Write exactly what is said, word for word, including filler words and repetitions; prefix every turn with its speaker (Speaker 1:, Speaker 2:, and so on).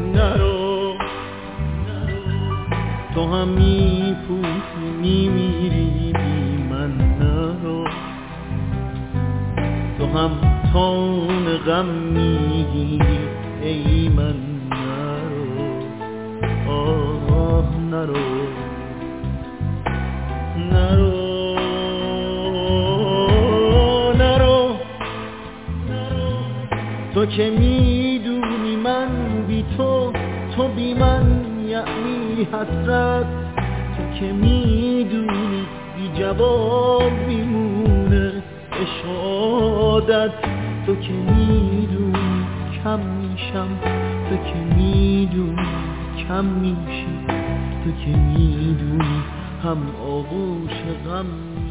Speaker 1: نرو تو هم میپوسی میمیری بی من نرو تو هم تون غم میگیری ای من نرو آه نرو نرو نرو تو که میدونی من بی تو تو بی من یعنی حسرت تو که میدونی بی جواب میمونه اشادت تو که میدونی کم میشم تو که میدونی کم میشی تو که میدونی هم آغوش غم